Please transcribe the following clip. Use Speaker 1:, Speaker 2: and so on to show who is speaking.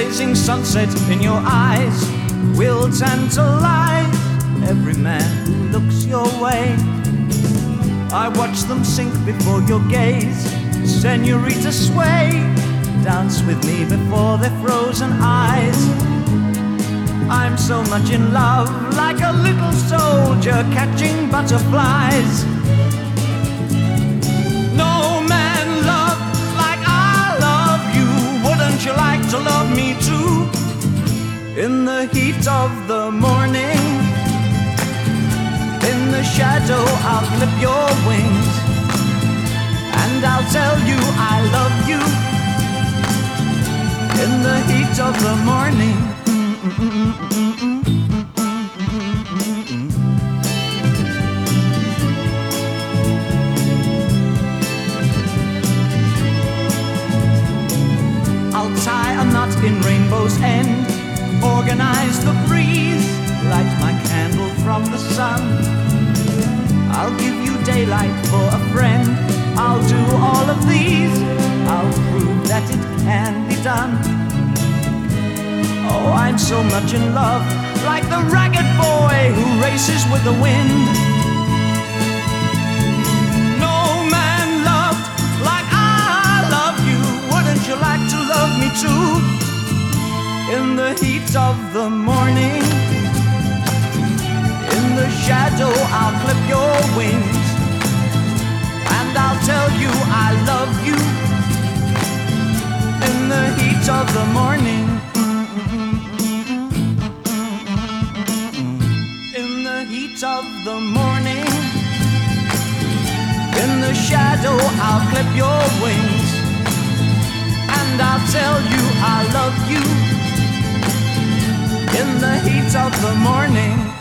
Speaker 1: blazing sunset in your eyes will tantalize every man who looks your way. I watch them sink before your gaze. Senorita, sway, dance with me before their frozen eyes. I'm so much in love, like a little soldier catching butterflies. No man loved like I love you. Wouldn't you like to love me too? In the heat of the morning, in the shadow I'll clip your wings, and I'll tell you I love you. In the heat of the morning. I'll tie a knot in Rainbow's End, organize the breeze, light my candle from the sun. I'll give you daylight for a friend. I'll do all of these. I'll prove that it can be done. Oh, I'm so much in love, like the ragged boy who races with the wind. No man loved like I love you. Wouldn't you like to love me too? In the heat of the morning, in the shadow I'll clip your wings, and I'll tell you I love you. In the heat of the morning. In the heat of the morning, in the shadow I'll clip your wings, and I'll tell you I love you. In the heat of the morning.